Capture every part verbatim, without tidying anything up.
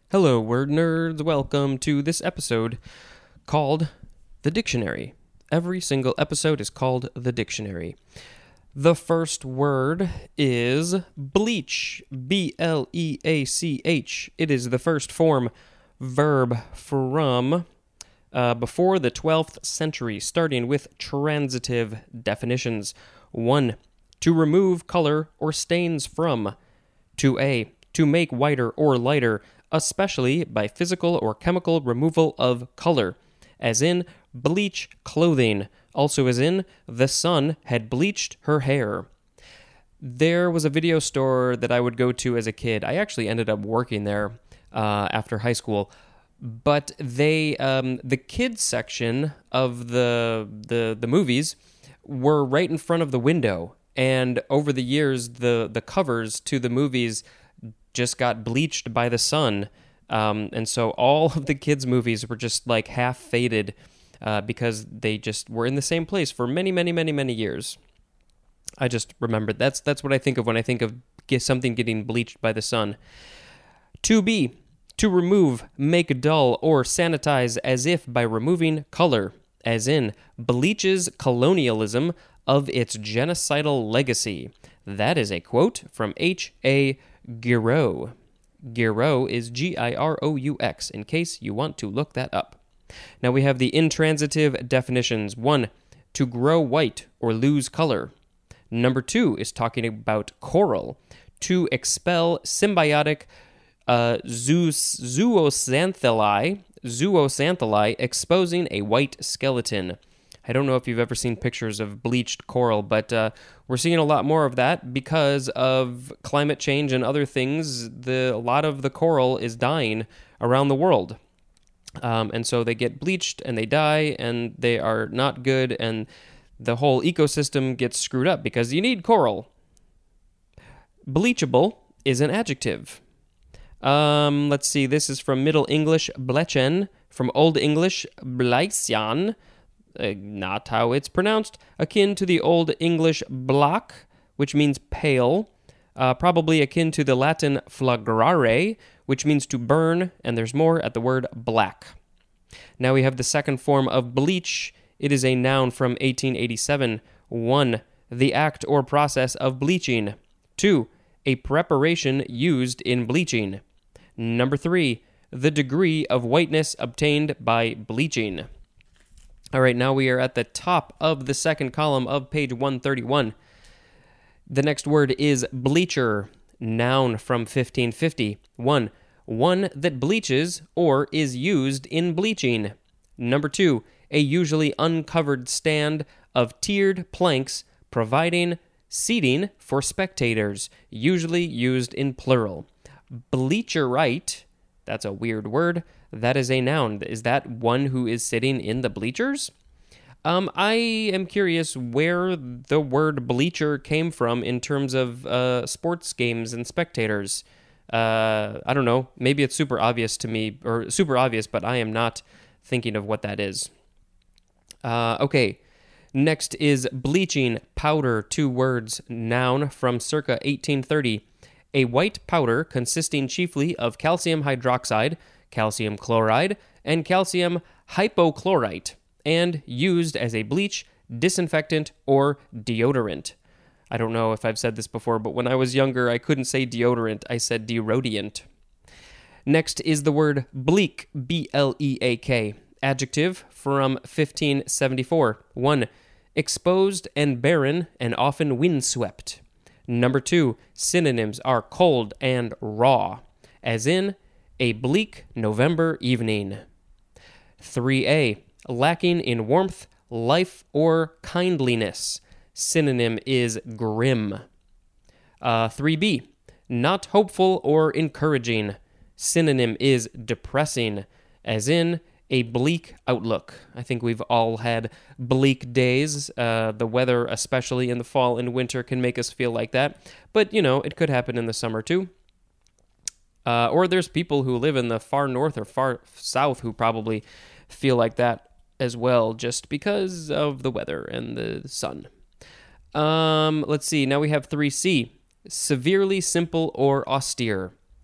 Hello, word nerds. Welcome to this episode called The Dictionary. Every single episode is called The Dictionary. The first word is bleach. B L E A C H. It is the first form verb from uh, before the twelfth century, starting with transitive definitions. one. To remove color or stains from. two A. To make whiter or lighter, especially by physical or chemical removal of color, as in bleach clothing, also as in the sun had bleached her hair. There was a video store that I would go to as a kid. I actually ended up working there uh, after high school, but they um, the kids section of the the the movies were right in front of the window, and over the years, the the covers to the movies just got bleached by the sun. Um, and so all of the kids' movies were just like half faded uh, because they just were in the same place for many, many, many, many years. I just remembered. That's that's what I think of when I think of get something getting bleached by the sun. two B. To remove, make dull, or sanitize as if by removing color, as in bleaches colonialism of its genocidal legacy. That is a quote from H A Giroux. Giroux is G I R O U X, in case you want to look that up. Now we have the intransitive definitions. One, to grow white or lose color. Number two is talking about coral. To expel symbiotic uh, zoos, zooxanthellae, zooxanthellae, exposing a white skeleton. I don't know if you've ever seen pictures of bleached coral, but uh, we're seeing a lot more of that because of climate change and other things. The, a lot of the coral is dying around the world. Um, and so they get bleached and they die and they are not good, and the whole ecosystem gets screwed up because you need coral. Bleachable is an adjective. Um, let's see, this is from Middle English, blechen, from Old English, bleisian. Uh, not how it's pronounced, akin to the Old English black, which means pale, uh, probably akin to the Latin flagrare, which means to burn, and there's more at the word black. Now we have the second form of bleach. It is a noun from eighteen eighty-seven. one. The act or process of bleaching. two. A preparation used in bleaching. Number three. The degree of whiteness obtained by bleaching. All right, now we are at the top of the second column of page one thirty-one. The next word is bleacher, noun from fifteen fifty. One, one that bleaches or is used in bleaching. Number two, a usually uncovered stand of tiered planks providing seating for spectators, usually used in plural. Bleacherite, that's a weird word. That is a noun. Is that one who is sitting in the bleachers? Um, I am curious where the word bleacher came from in terms of uh, sports games and spectators. Uh, I don't know. Maybe it's super obvious to me, or super obvious, but I am not thinking of what that is. Uh, okay. Next is bleaching powder, two words, noun from circa eighteen thirty. A white powder consisting chiefly of calcium hydroxide, calcium chloride, and calcium hypochlorite, and used as a bleach, disinfectant, or deodorant. I don't know if I've said this before, but when I was younger, I couldn't say deodorant. I said derodient. Next is the word bleak, B L E A K, adjective from fifteen seventy-four. one. Exposed and barren and often windswept. Number two, synonyms are cold and raw, as in a bleak November evening. three A, lacking in warmth, life, or kindliness. Synonym is grim. Uh, three B, not hopeful or encouraging. Synonym is depressing, as in a bleak outlook. I think we've all had bleak days. Uh, the weather, especially in the fall and winter, can make us feel like that. But, you know, it could happen in the summer too. Uh, or there's people who live in the far north or far south who probably feel like that as well, just because of the weather and the sun. Um, let's see. Now we have three C. Severely simple or austere.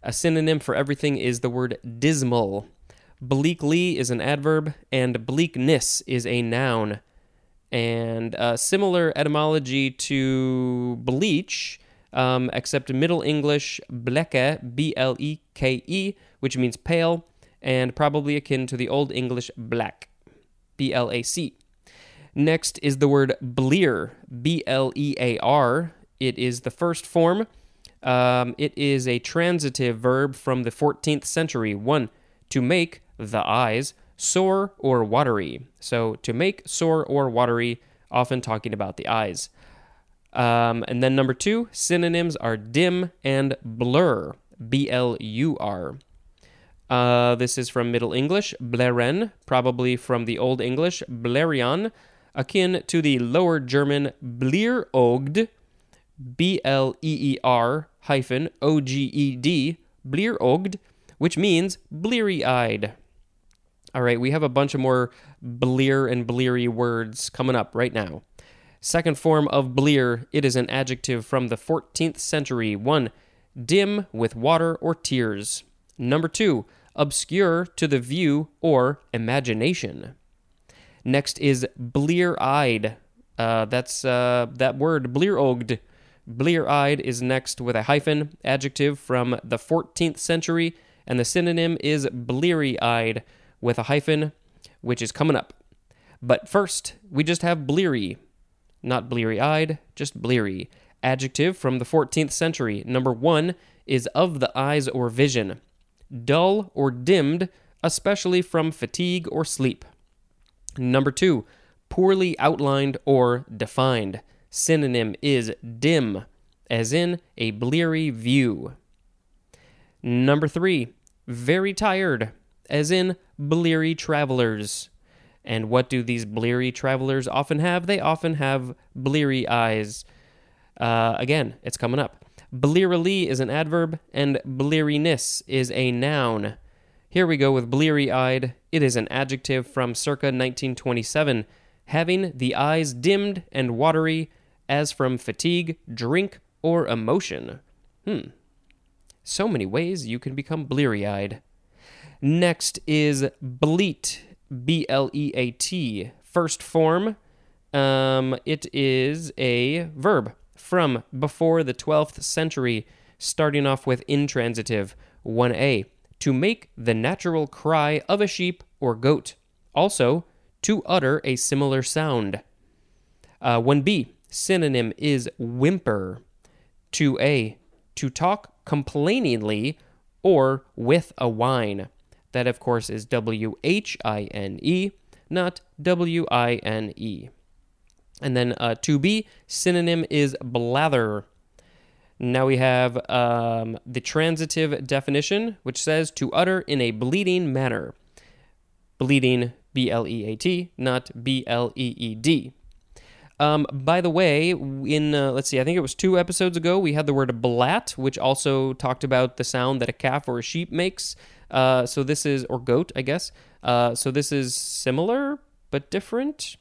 A synonym for everything is the word dismal. Bleakly is an adverb, and bleakness is a noun. And uh, similar etymology to bleach, um, except Middle English bleke, B L E K E, which means pale, and probably akin to the Old English black, B L A C. Next is the word blear, B L E A R. It is the first form. Um, it is a transitive verb from the fourteenth century. One, to make the eyes sore or watery. So to make sore or watery, often talking about the eyes. Um, and then number two, synonyms are dim and blur, B L U R. Uh, this is from Middle English, bleren, probably from the Old English, blerion, akin to the Lower German bleerogd, B L E E R hyphen O G E D, bleerogd, which means bleary-eyed. All right, we have a bunch of more blear and bleary words coming up right now. Second form of blear, it is an adjective from the fourteenth century. One, dim with water or tears. Number two, obscure to the view or imagination. Next is blear-eyed. Uh, that's uh, that word, bleerogd. Blear-eyed is next with a hyphen, adjective from the fourteenth century, and the synonym is bleary-eyed with a hyphen, which is coming up. But first, we just have bleary. Not bleary-eyed, just bleary. Adjective from the fourteenth century. Number one is of the eyes or vision. Dull or dimmed, especially from fatigue or sleep. Number two, poorly outlined or defined. Synonym is dim, as in a bleary view. Number three, very tired, as in bleary travelers. And what do these bleary travelers often have? They often have bleary eyes. Uh, again, it's coming up. Blearily is an adverb, and bleariness is a noun. Here we go with bleary-eyed. It is an adjective from circa nineteen twenty-seven, having the eyes dimmed and watery, as from fatigue, drink, or emotion. Hmm. So many ways you can become bleary-eyed. Next is bleat, B L E A T. First form, um, it is a verb from before the twelfth century, starting off with intransitive. one A, to make the natural cry of a sheep or goat. Also, to utter a similar sound. Uh, one B, synonym is whimper. two A, to talk complainingly or with a whine. That, of course, is W H I N E, not W I N E. And then uh, two B, synonym is blather. Now we have um, the transitive definition, which says to utter in a bleating manner. Bleating, B L E A T, not B L E E D. Um, by the way, in, uh, let's see, I think it was two episodes ago, we had the word blat, which also talked about the sound that a calf or a sheep makes. Uh, so this is, or goat, I guess. Uh, so this is similar, but different.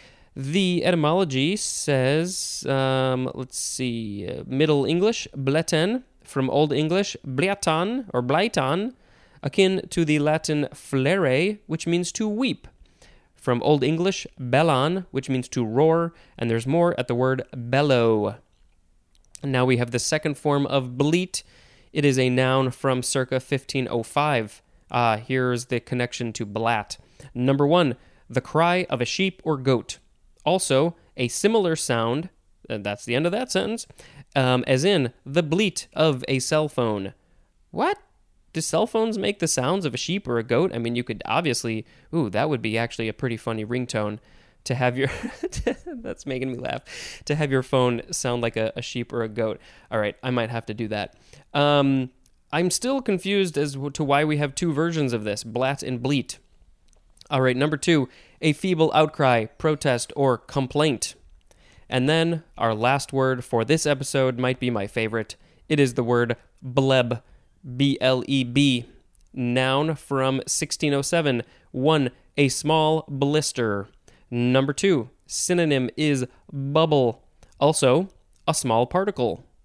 The etymology says, um, let's see, uh, Middle English, bleten, from Old English, bleatan, or blaitan, akin to the Latin flere, which means to weep. From Old English, bellan, which means to roar, and there's more at the word bellow. Now we have the second form of bleat. It is a noun from circa fifteen oh five. Ah, here's the connection to blat. Number one, the cry of a sheep or goat. Also, a similar sound, and that's the end of that sentence, um, as in the bleat of a cell phone. What? Do cell phones make the sounds of a sheep or a goat? I mean, you could obviously, ooh, that would be actually a pretty funny ringtone to have your, that's making me laugh, to have your phone sound like a, a sheep or a goat. All right, I might have to do that. Um, I'm still confused as to why we have two versions of this, blat and bleat. All right, number two, a feeble outcry, protest, or complaint. And then our last word for this episode might be my favorite. It is the word bleb, B L E B, noun from sixteen oh seven. One, a small blister. Number two, synonym is bubble, also a small particle.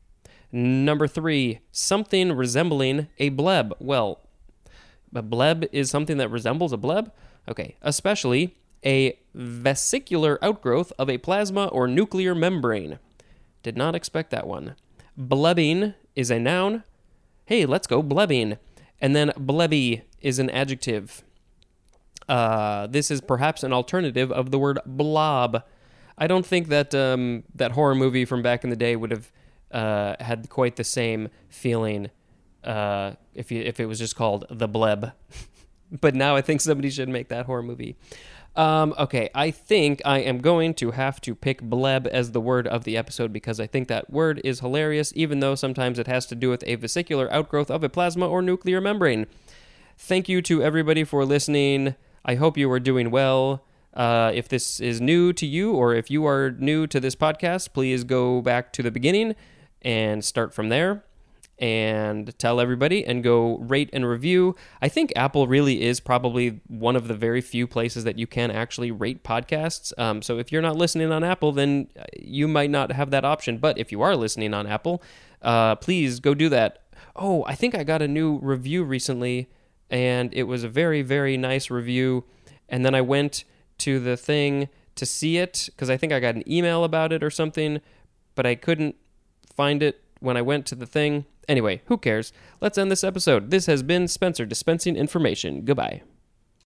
Number three, something resembling a bleb. Well, a bleb is something that resembles a bleb? Okay, especially a vesicular outgrowth of a plasma or nuclear membrane. Did not expect that one. Blebbing is a noun. Hey, let's go blebbing. And then blebby is an adjective. Uh, this is perhaps an alternative of the word blob. I don't think that um, that horror movie from back in the day would have uh, had quite the same feeling uh, if you, if it was just called The Bleb. But now I think somebody should make that horror movie. Um, okay, I think I am going to have to pick bleb as the word of the episode because I think that word is hilarious, even though sometimes it has to do with a vesicular outgrowth of a plasma or nuclear membrane. Thank you to everybody for listening. I hope you are doing well. Uh, if this is new to you or if you are new to this podcast, please go back to the beginning and start from there and tell everybody and go rate and review. I think Apple really is probably one of the very few places that you can actually rate podcasts. Um, so if you're not listening on Apple, then you might not have that option. But if you are listening on Apple, uh, please go do that. Oh, I think I got a new review recently, and it was a very, very nice review. And then I went to the thing to see it because I think I got an email about it or something, but I couldn't find it when I went to the thing. Anyway, who cares? Let's end this episode. This has been Spencer dispensing information. Goodbye.